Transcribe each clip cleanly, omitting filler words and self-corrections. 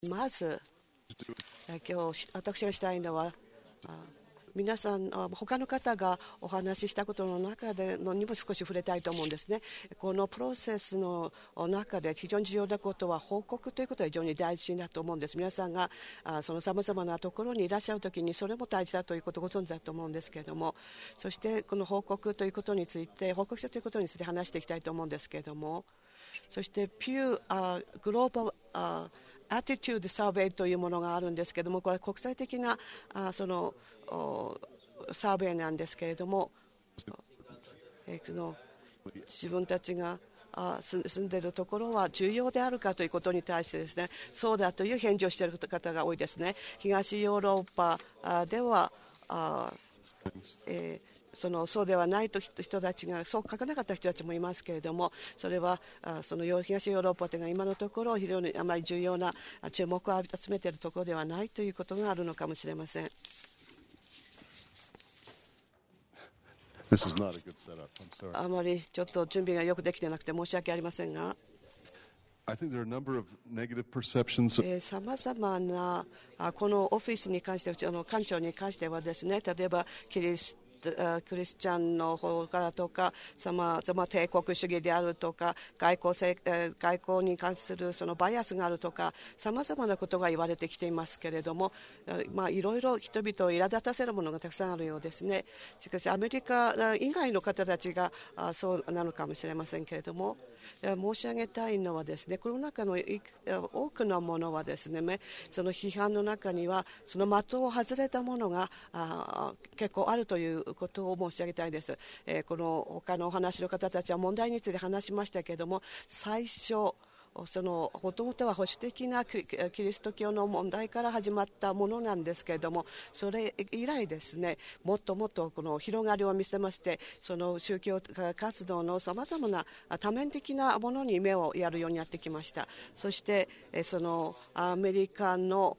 まず、今日私がしたいのは、皆さん、他の方がお話ししたことの中でのにも少し触れたいと思うんですね。このプロセスの中で非常に重要なことは報告ということが非常に大事だと思うんです。皆さんがそのさまざまなところにいらっしゃるときにそれも大事だということをご存知だと思うんですけれども、そしてこの報告ということについて、報告書ということについて話していきたいと思うんですけれども、そしてPew Global Attitude Survey というものがあるんですけれども、これは国際的なそのサーベイなんですけれども、自分たちが住んでいるところは重要であるかということに対してですね、そうだという返事をしている方が多いですね。東ヨーロッパではそうではないと人たちがそう書かなかった人たちもいますけれども、それはその東ヨーロッパというのは今のところ非常にあまり重要な注目を集めているところではないということがあるのかもしれません。あまりちょっと準備がよくできていなくて申し訳ありませんが、さまざまなこのオフィスに関して、官庁に関してはですね、例えばクリスチャンの方からとか、さまざま帝国主義であるとか、外交に関するそのバイアスがあるとか、さまざまなことが言われてきていますけれども、いろいろ人々を苛立たせるものがたくさんあるようですね。しかしアメリカ以外の方たちがそうなのかもしれませんけれども、申し上げたいのはですね、この中の多くのものはですね、その批判の中にはその的を外れたものが結構あるということを申し上げたいです。この他のお話の方たちは問題について話しましたけれども、最初もともとは保守的なキリスト教の問題から始まったものなんですけれども、それ以来ですね、もっともっとこの広がりを見せまして、その宗教活動のさまざまな多面的なものに目をやるようになってきました。そしてそのアメリカの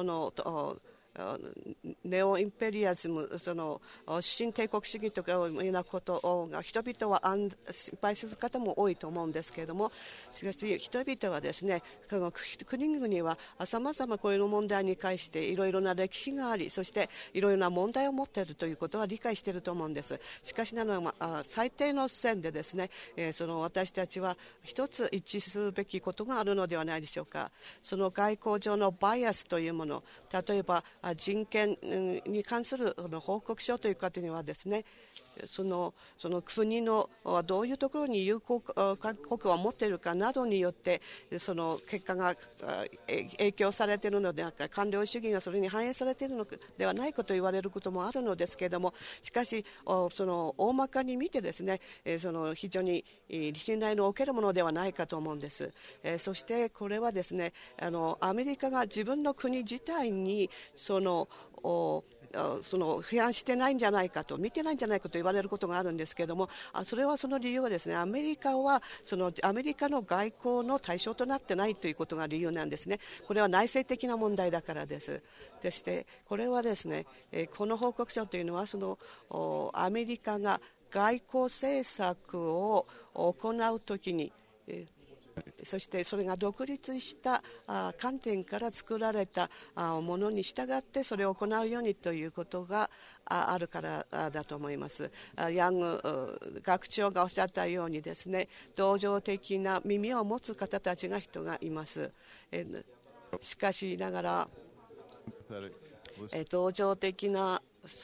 ネオインペリアズム、新帝国主義とかいうようなことを人々は心配する方も多いと思うんですけれども、しかし人々はですね、国々はさまざまこういう問題に関していろいろな歴史があり、そしていろいろな問題を持っているということは理解していると思うんです。しかしなのは最低の線でですね、私たちは一つ一致するべきことがあるのではないでしょうか。その外交上のバイアスというもの、例えば人権に関する報告書という方にはですね、その国のどういうところに友好国を持っているかなどによってその結果が影響されているのではなく、官僚主義がそれに反映されているのではないかと言われることもあるのですけれども、しかしその大まかに見てですね、非常に信頼のおけるものではないかと思うんです。そしてこれはですね、アメリカが自分の国自体に批判してないんじゃないかと、見てないんじゃないかと言われることがあるんですけれども、それはその理由はですね、アメリカはアメリカの外交の対象となってないということが理由なんですね。これは内政的な問題だからです。でしてこれはですね、この報告書というのはアメリカが外交政策を行うときに、そしてそれが独立した観点から作られたものに従ってそれを行うようにということがあるからだと思います。ヤング学長がおっしゃったようにですね、同情的な耳を持つ方たちが人がいます。しかしながら同情的な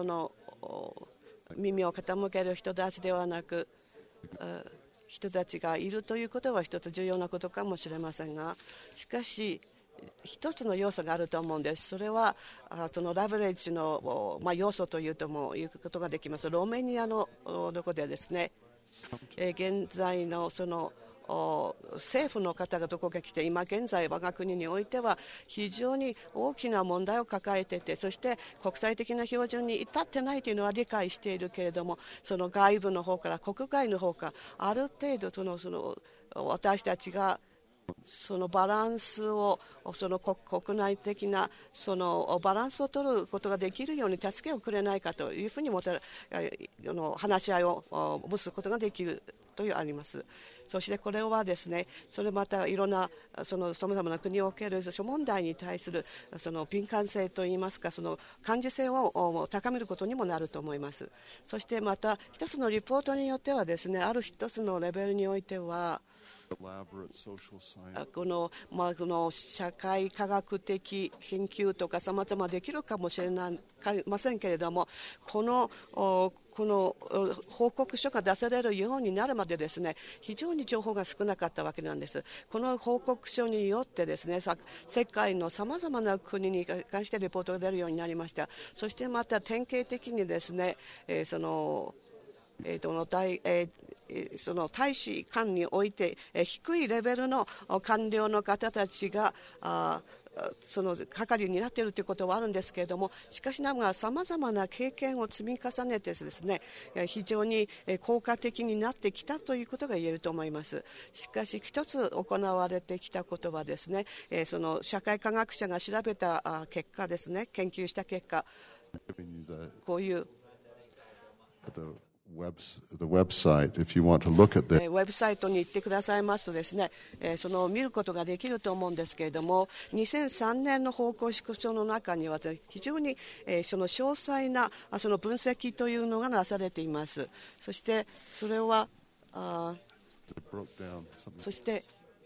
耳を傾ける人たちではなく、人たちがいるということは一つ重要なことかもしれませんが、しかし一つの要素があると思うんです。それはそのラブレッジの、要素ということができます。ロメニアのどこでですね、現在の政府の方がどこか来て、今現在我が国においては非常に大きな問題を抱えていて、そして国際的な標準に至ってないというのは理解しているけれども、その外部の方から国外の方からある程度私たちがそのバランスを国内的なバランスを取ることができるように助けをくれないかというふうに話し合いを結ぶことができるというあります。そしてこれはですね、それまたいろんなさまざまな国における諸問題に対するその敏感性といいますか、その感受性を高めることにもなると思います。そしてまた一つのリポートによってはですね、ある一つのレベルにおいてはこの社会科学的研究とかさまざまできるかもしれませんけれども、この報告書が出されるようになるまでですね、非常に情報が少なかったわけなんです。この報告書によってですね、世界のさまざまな国に関してレポートが出るようになりました。そしてまた典型的にですね、その大使館において低いレベルの官僚の方たちがその係になっているということはあるんですけれども、しかしながらさまざまな経験を積み重ねてですね、非常に効果的になってきたということが言えると思います。しかし一つ行われてきたことはですね、その社会科学者が調べた結果ですね、研究した結果、こういうウェブサイトに行ってくださいますとですね、見ることができると思うんですけれども、2003年の報告書の中には非常にその詳細なその分析というのがなされています。そしてそれはそして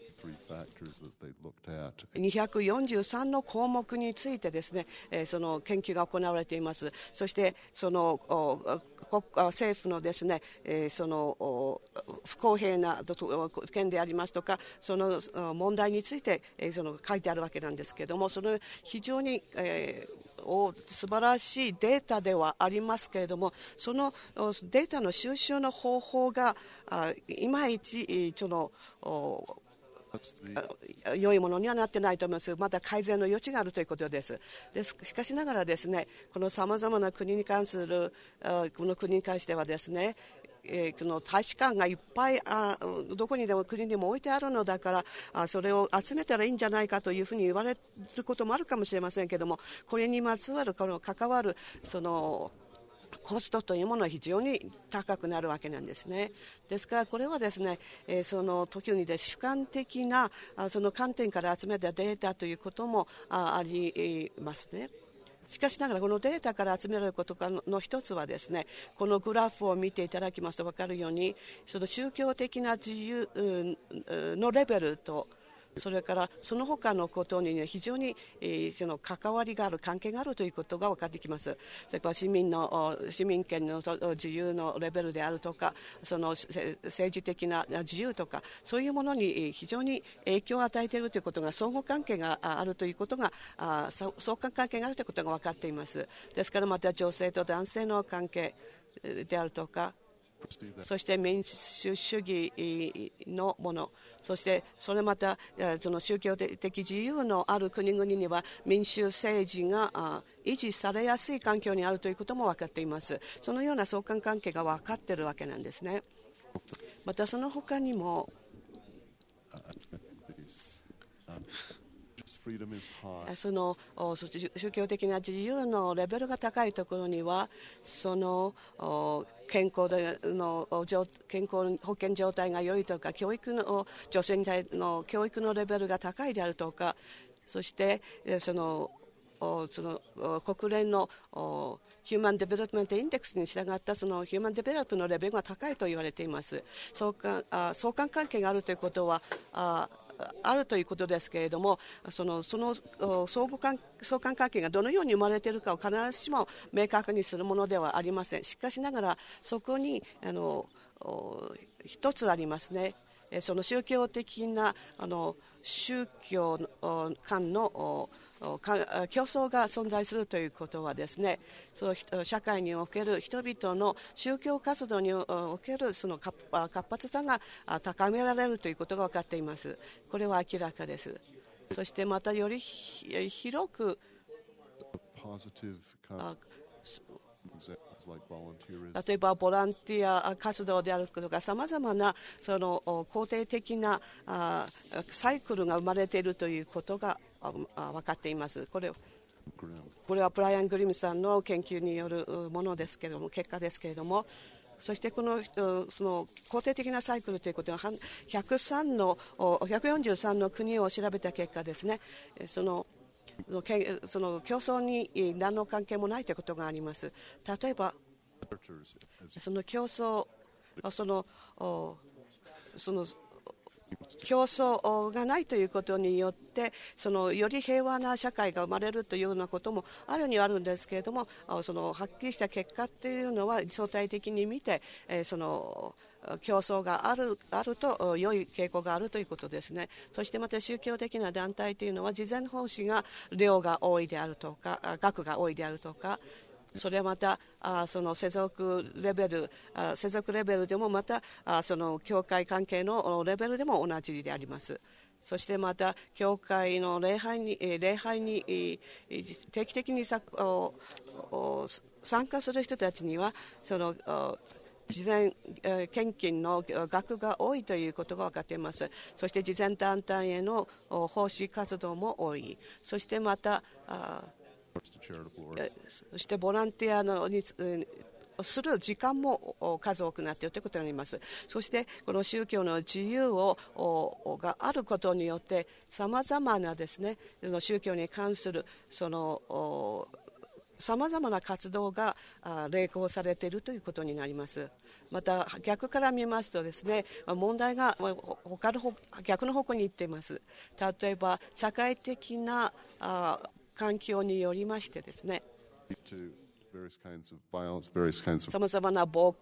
243の項目についてですね、その研究が行われています。そしてその政府のですね、その不公平な件でありますとか、その問題について書いてあるわけなんですけれども、その非常に素晴らしいデータではありますけれども、そのデータの収集の方法がいまいち良いものにはなっていないと思います。まだ改善の余地があるということです。しかしながらですね、このさまざまな国に関するこの国に関してはですね、この大使館がいっぱいどこにでも国にも置いてあるのだからそれを集めたらいいんじゃないかというふうに言われることもあるかもしれませんけれども、これにまつわる関わるそのコストというものは非常に高くなるわけなんですね。ですからこれはですね、その時に主観的なその観点から集めたデータということもありますね。しかしながらこのデータから集められることの一つはですね、このグラフを見ていただきますと分かるように、その宗教的な自由のレベルとそれからその他のことに非常にその関わりがある、関係があるということが分かってきます。それから市民権の自由のレベルであるとか、その政治的な自由とか、そういうものに非常に影響を与えているということが、相互関係があるということが、相関関係があるということが分かっています。ですからまた女性と男性の関係であるとか、そして民主主義のもの、そしてそれまたその宗教的自由のある国々には民主政治が維持されやすい環境にあるということも分かっています。そのような相関関係が分かっているわけなんですね。またその他にもその宗教的な自由のレベルが高いところには、その健康保険状態が良いとか、女性の教育のレベルが高いであるとか、そしてその国連のヒューマンデベロップメントインデックスに従ったそのヒューマンデベロップのレベルが高いと言われています。相関関係があるということはあるということですけれども、その相関関係がどのように生まれているかを必ずしも明確にするものではありません。しかしながらそこに一つありますね。その宗教的な宗教間の競争が存在するということはですね、その社会における人々の宗教活動におけるその活発さが高められるということが分かっています。これは明らかです。そしてまたより広く例えばボランティア活動であるとか、さまざまなその肯定的なサイクルが生まれているということが分かっています。これはブライアン・グリムさんの研究によるものですけれども、結果ですけれども、 そしてその肯定的なサイクルということは143の国を調べた結果ですね、その競争に何の関係もないということがあります。例えばその競争競争がないということによってより平和な社会が生まれるというようなこともあるにはあるんですけれども、はっきりした結果というのは相対的に見て、競争があると良い傾向があるということですね。そしてまた宗教的な団体というのは事前奉仕が量が多いであるとか額が多いであるとか、それはまたその世俗レベルでもまたその教会関係のレベルでも同じであります。そしてまた教会の礼拝に定期的に参加する人たちにはその慈善献金の額が多いということが分かっています。そして慈善団体への奉仕活動も多い。そしてまたそしてボランティアにする時間も数多くなっているということになります。そしてこの宗教の自由があることによってさまざまなですね、宗教に関するさまざまな活動が励行されているということになります。また逆から見ますとですね、問題が逆の方向に行っています。例えば社会的な環境によりましてですね、さまざまな暴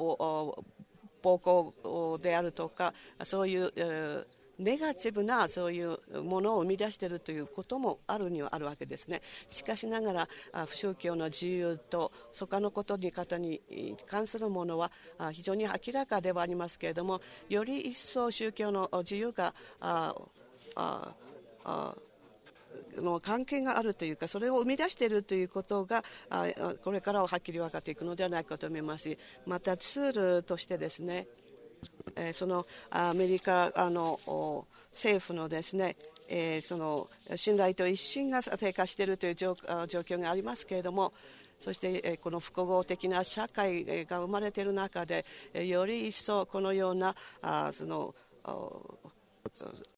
行であるとか、そういうネガティブなそういうものを生み出しているということもあるにはあるわけですね。しかしながら宗教の自由と他のことに関するものは非常に明らかではありますけれども、より一層宗教の自由がの関係があるというか、それを生み出しているということがこれからははっきり分かっていくのではないかと思いますし、またツールとしてですね、そのアメリカ政府のですね、その信頼と一心が低下しているという状況がありますけれども、そしてこの複合的な社会が生まれている中でより一層このような